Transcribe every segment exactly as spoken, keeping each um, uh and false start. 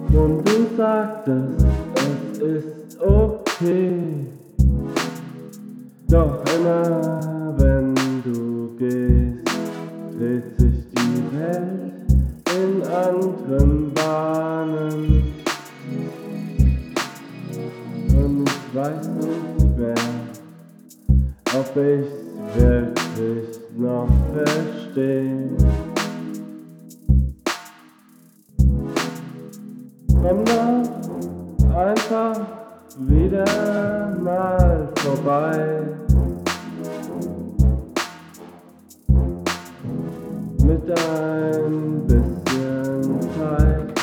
Und du sagtest, es ist okay. Doch immer wenn du gehst, dreht sich die Welt in anderen Bahnen. Und ich weiß nicht mehr, ob ich's wirklich noch versteh. Komm doch einfach wieder mal vorbei. Mit ein bisschen Zeit.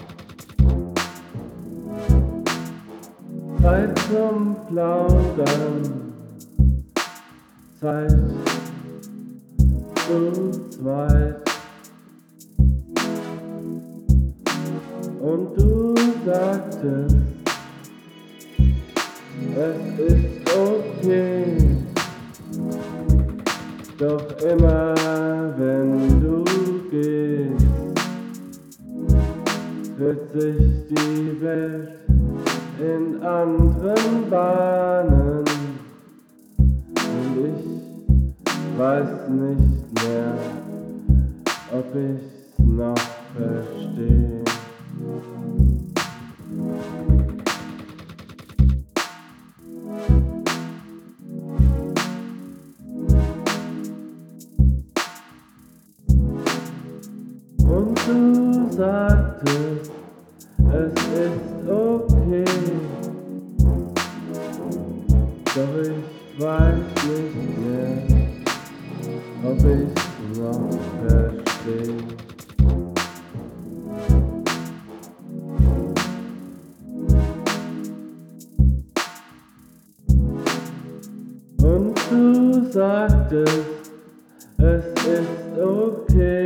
Zeit zum Plaudern. Zeit zu zweit. Und du sagtest, es ist okay. Doch immer wenn du gehst, dreht sich die Welt in anderen Bahnen. Und ich weiß nicht mehr, ob ich's noch versteh. Und du sagtest, es ist okay. Doch ich weiß nicht mehr, ob ich's noch versteh. Und du sagtest, es ist okay.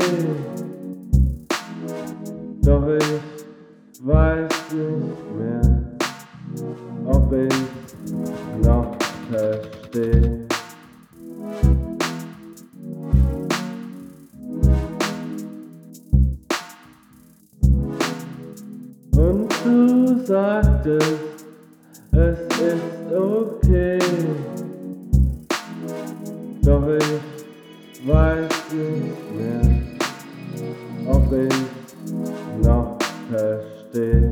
Doch ich weiß nicht mehr, ob ich's noch versteh. Und du sagtest, es ist okay. Doch ich weiß nicht mehr, ob ich's noch versteh.